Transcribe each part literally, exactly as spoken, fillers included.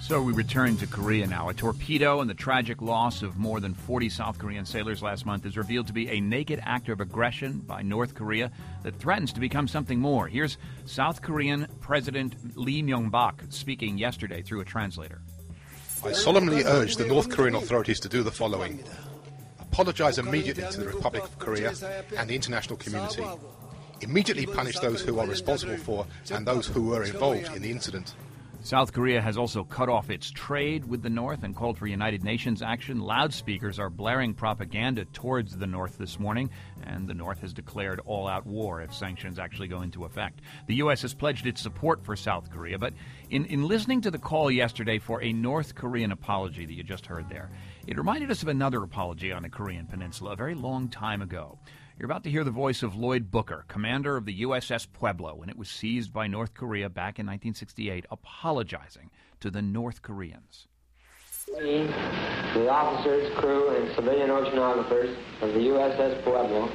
So we return to Korea now. A torpedo and the tragic loss of more than forty South Korean sailors last month is revealed to be a naked act of aggression by North Korea that threatens to become something more. Here's South Korean President Lee Myung-bak speaking yesterday through a translator. I solemnly urge the North Korean authorities to do the following. Apologize immediately to the Republic of Korea and the international community. Immediately punish those who are responsible for and those who were involved in the incident. South Korea has also cut off its trade with the North and called for United Nations action. Loudspeakers are blaring propaganda towards the North this morning, and the North has declared all-out war if sanctions actually go into effect. The U S has pledged its support for South Korea, but in, in listening to the call yesterday for a North Korean apology that you just heard there, it reminded us of another apology on the Korean peninsula a very long time ago. You're about to hear the voice of Lloyd Booker, commander of the U S S Pueblo, when it was seized by North Korea back in nineteen sixty-eight, apologizing to the North Koreans. We, the officers, crew, and civilian oceanographers of the U S S Pueblo,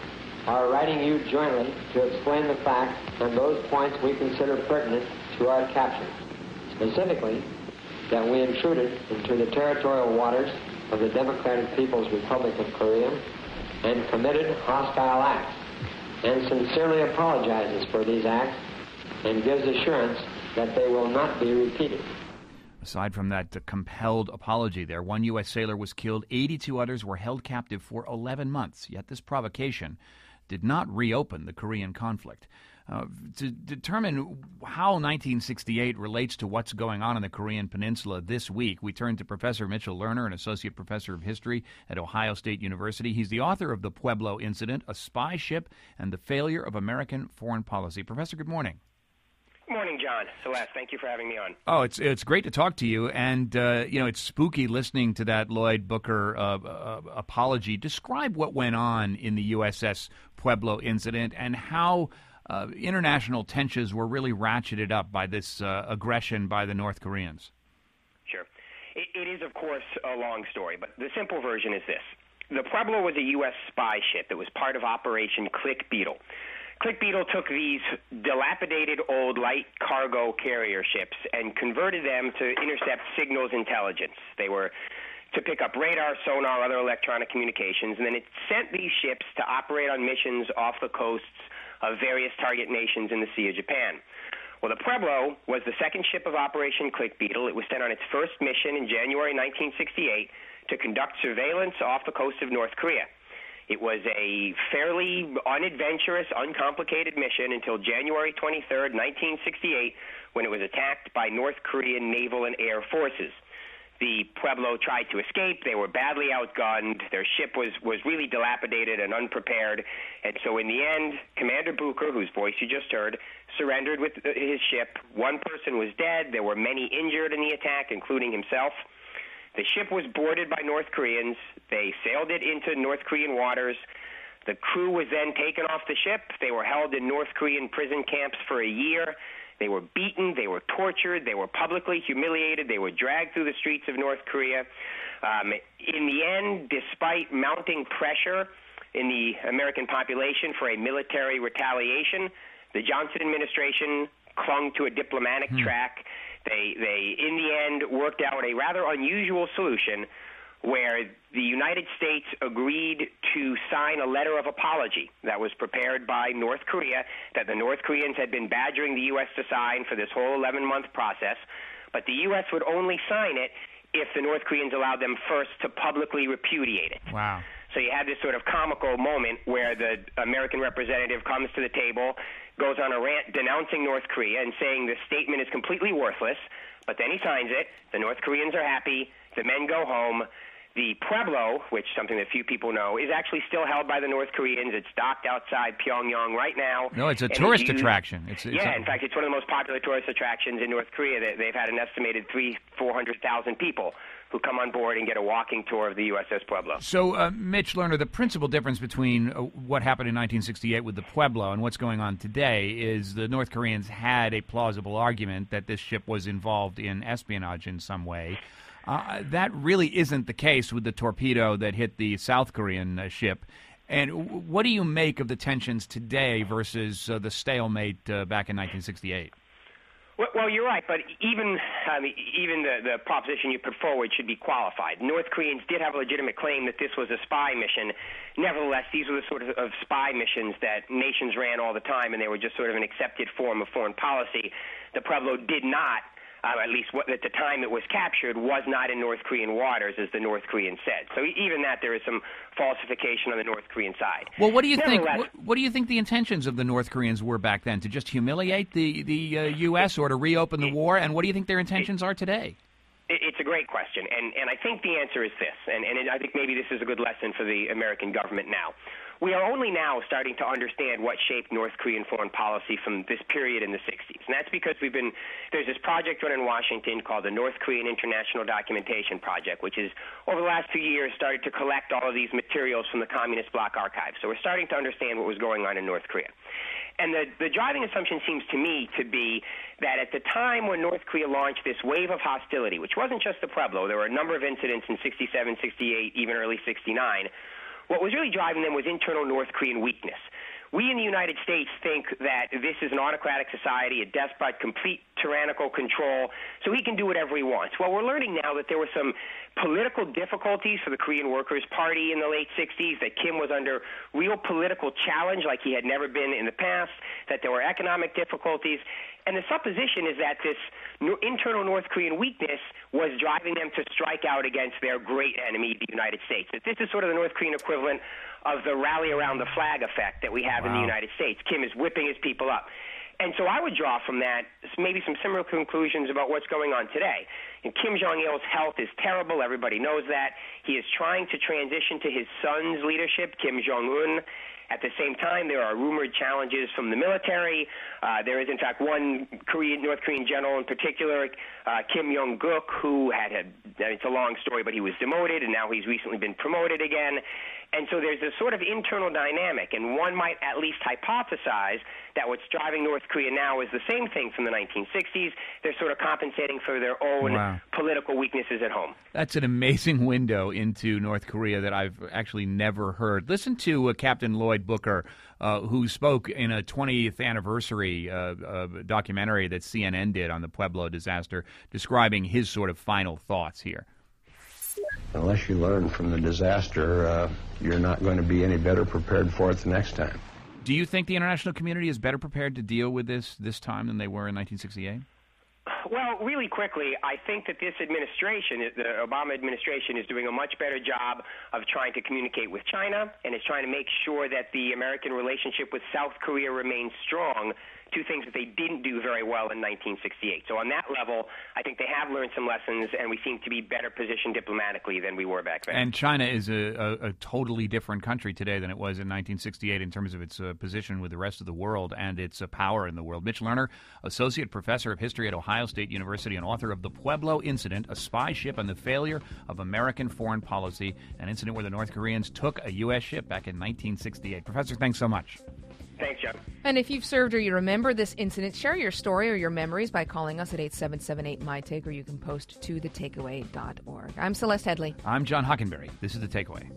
are writing you jointly to explain the facts and those points we consider pertinent to our capture. Specifically, that we intruded into the territorial waters of the Democratic People's Republic of Korea and committed hostile acts, and sincerely apologizes for these acts and gives assurance that they will not be repeated. Aside from that uh, compelled apology there, one U S sailor was killed, eighty-two others were held captive for eleven months, yet this provocation did not reopen the Korean conflict. Uh, to determine how nineteen sixty-eight relates to what's going on in the Korean peninsula this week, we turn to Professor Mitchell Lerner, an associate professor of history at Ohio State University. He's the author of The Pueblo Incident, A Spy Ship, and the Failure of American Foreign Policy. Professor, good morning. Good morning, John. Celeste, thank you for having me on. Oh, it's it's great to talk to you, and uh, you know it's spooky listening to that Lloyd Booker uh, uh, apology. Describe what went on in the U S S Pueblo incident and how uh, international tensions were really ratcheted up by this uh, aggression by the North Koreans. Sure. It, it is, of course, a long story, but the simple version is this. The Pueblo was a U S spy ship that was part of Operation Click Beetle. Click Beetle took these dilapidated old light cargo carrier ships and converted them to intercept signals intelligence. They were to pick up radar, sonar, other electronic communications, and then it sent these ships to operate on missions off the coasts of various target nations in the Sea of Japan. Well, the Pueblo was the second ship of Operation Click Beetle. It was sent on its first mission in January nineteen sixty-eight to conduct surveillance off the coast of North Korea. It was a fairly unadventurous, uncomplicated mission until January twenty-third, nineteen sixty-eight, when it was attacked by North Korean naval and air forces. The Pueblo tried to escape. They were badly outgunned. Their ship was, was really dilapidated and unprepared. And so in the end, Commander Booker, whose voice you just heard, surrendered with his ship. One person was dead. There were many injured in the attack, including himself. The ship was boarded by North Koreans. They sailed it into North Korean waters. The crew was then taken off the ship. They were held in North Korean prison camps for a year. They were beaten. They were tortured. They were publicly humiliated. They were dragged through the streets of North Korea. Um, in the end, despite mounting pressure in the American population for a military retaliation, the Johnson administration clung to a diplomatic hmm. track. They, they, in the end, worked out a rather unusual solution where the United States agreed to sign a letter of apology that was prepared by North Korea, that the North Koreans had been badgering the U S to sign for this whole eleven-month process, but the U S would only sign it if the North Koreans allowed them first to publicly repudiate it. Wow. So you had this sort of comical moment where the American representative comes to the table, goes on a rant denouncing North Korea and saying the statement is completely worthless, but then he signs it. The North Koreans are happy. The men go home. The Pueblo, which is something that few people know, is actually still held by the North Koreans. It's docked outside Pyongyang right now. No, it's a tourist it's attraction. It's, it's yeah, a... in fact, it's one of the most popular tourist attractions in North Korea. They've had an estimated three, four hundred thousand people who come on board and get a walking tour of the U S S Pueblo. So, uh, Mitch Lerner, the principal difference between uh, what happened in nineteen sixty-eight with the Pueblo and what's going on today is the North Koreans had a plausible argument that this ship was involved in espionage in some way. Uh, that really isn't the case with the torpedo that hit the South Korean uh, ship. And what do you make of the tensions today versus uh, the stalemate uh, back in nineteen sixty-eight? Well, well, you're right, but even I mean, even the, the proposition you put forward should be qualified. North Koreans did have a legitimate claim that this was a spy mission. Nevertheless, these were the sort of, of spy missions that nations ran all the time, and they were just sort of an accepted form of foreign policy. The Pueblo did not, uh, at least what, at the time it was captured, was not in North Korean waters, as the North Koreans said. So even that, there is some falsification on the North Korean side. Well, what do you think? What, what do you think the intentions of the North Koreans were back then? To just humiliate the the uh, U S or to reopen the war? And what do you think their intentions are today? It's a great question, and, and I think the answer is this, and, and I think maybe this is a good lesson for the American government now. We are only now starting to understand what shaped North Korean foreign policy from this period in the sixties, and that's because we've been there's this project run in Washington called the North Korean International Documentation Project, which is over the last few years started to collect all of these materials from the Communist bloc archives. So we're starting to understand what was going on in North Korea. And the, the driving assumption seems to me to be that at the time when North Korea launched this wave of hostility, which wasn't just the Pueblo, there were a number of incidents in sixty-seven, sixty-eight, even early sixty-nine, what was really driving them was internal North Korean weakness. We in the United States think that this is an autocratic society, a despot, complete tyrannical control, so he can do whatever he wants. Well, we're learning now that there were some political difficulties for the Korean Workers' Party in the late sixties, that Kim was under real political challenge like he had never been in the past, that there were economic difficulties, and the supposition is that this internal North Korean weakness was driving them to strike out against their great enemy, the United States. That this is sort of the North Korean equivalent of the rally around the flag effect that we have wow. in the United States. Kim is whipping his people up. And so I would draw from that maybe some similar conclusions about what's going on today. And Kim Jong-il's health is terrible. Everybody knows that. He is trying to transition to his son's leadership, Kim Jong-un. At the same time, there are rumored challenges from the military. Uh, there is, in fact, one Korean, North Korean general in particular, uh, Kim Yong-guk, who had, had, it's a long story, but he was demoted, and now he's recently been promoted again. And so there's this sort of internal dynamic, and one might at least hypothesize that what's driving North Korea now is the same thing from the nineteen sixties. They're sort of compensating for their own wow. political weaknesses at home. That's an amazing window into North Korea that I've actually never heard. Listen to uh, Captain Lloyd Booker, uh, who spoke in a twentieth anniversary uh, uh, documentary that C N N did on the Pueblo disaster, describing his sort of final thoughts here. Unless you learn from the disaster, uh, you're not going to be any better prepared for it the next time. Do you think the international community is better prepared to deal with this this time than they were in nineteen sixty-eight? Well, really quickly, I think that this administration, the Obama administration, is doing a much better job of trying to communicate with China and is trying to make sure that the American relationship with South Korea remains strong, two things that they didn't do very well in nineteen sixty-eight. So on that level, I think they have learned some lessons, and we seem to be better positioned diplomatically than we were back then. And China is a, a, a totally different country today than it was in nineteen sixty-eight in terms of its uh, position with the rest of the world and its uh, power in the world. Mitch Lerner, Associate Professor of History at Ohio State University and author of The Pueblo Incident, a spy ship and the failure of American foreign policy, an incident where the North Koreans took a U S ship back in nineteen sixty-eight. Professor, thanks so much. Thanks, John. And if you've served or you remember this incident, share your story or your memories by calling us at eight seven seven eight, M Y T A K E, or you can post to the takeaway dot org. I'm Celeste Headley. I'm John Hockenberry. This is The Takeaway.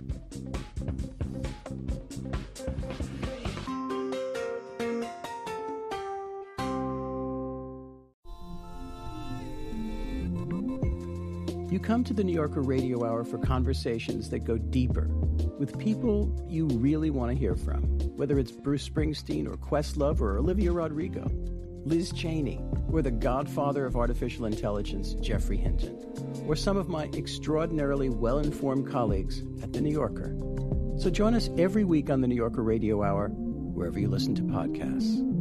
You come to the New Yorker Radio Hour for conversations that go deeper with people you really want to hear from, whether it's Bruce Springsteen or Questlove or Olivia Rodrigo, Liz Cheney, or the godfather of artificial intelligence, Jeffrey Hinton, or some of my extraordinarily well-informed colleagues at The New Yorker. So join us every week on the New Yorker Radio Hour, wherever you listen to podcasts.